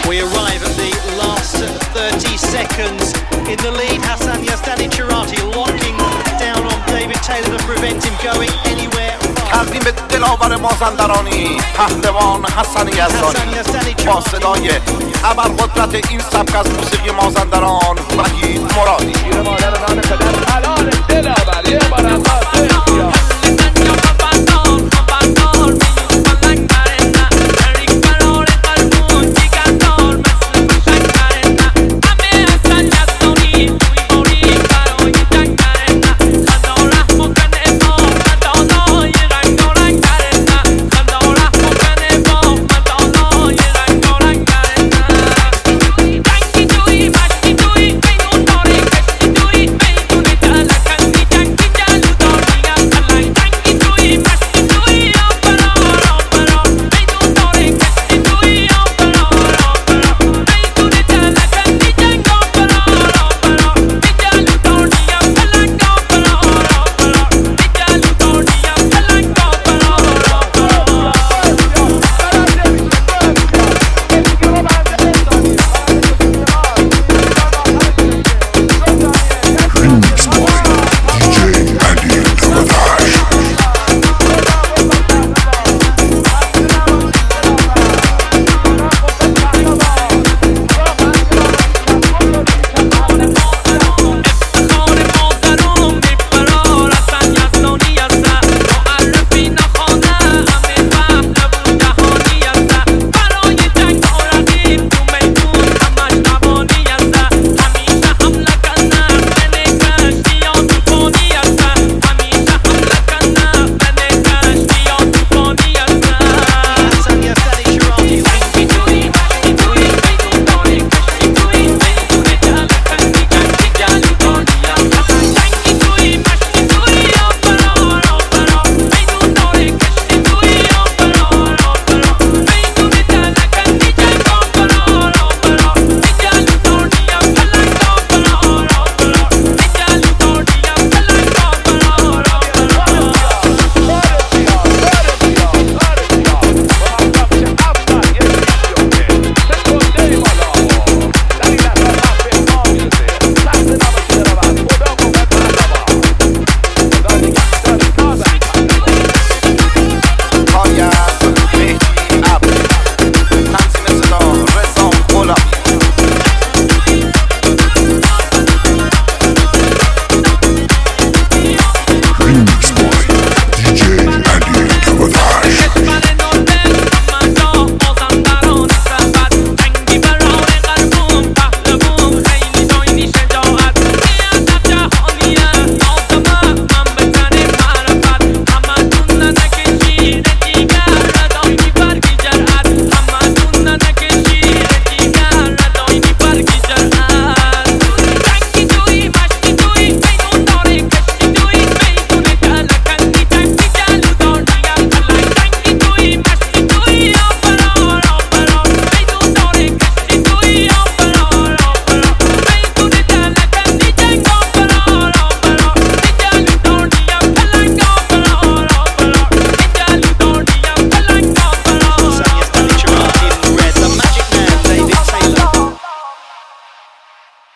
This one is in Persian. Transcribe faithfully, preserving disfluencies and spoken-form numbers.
We arrive at the last thirty seconds in the lead. Hassan Yazdani Cherati locking down on David Taylor to prevent him going anywhere. تقدیم به دلاور مازندرانی پهلوان حسن یزدانی با صدای ابرقدرت این سبک از موسیقی مازندران وحید مرادی. شیر مادر نان پدر حلال دلاور یه بار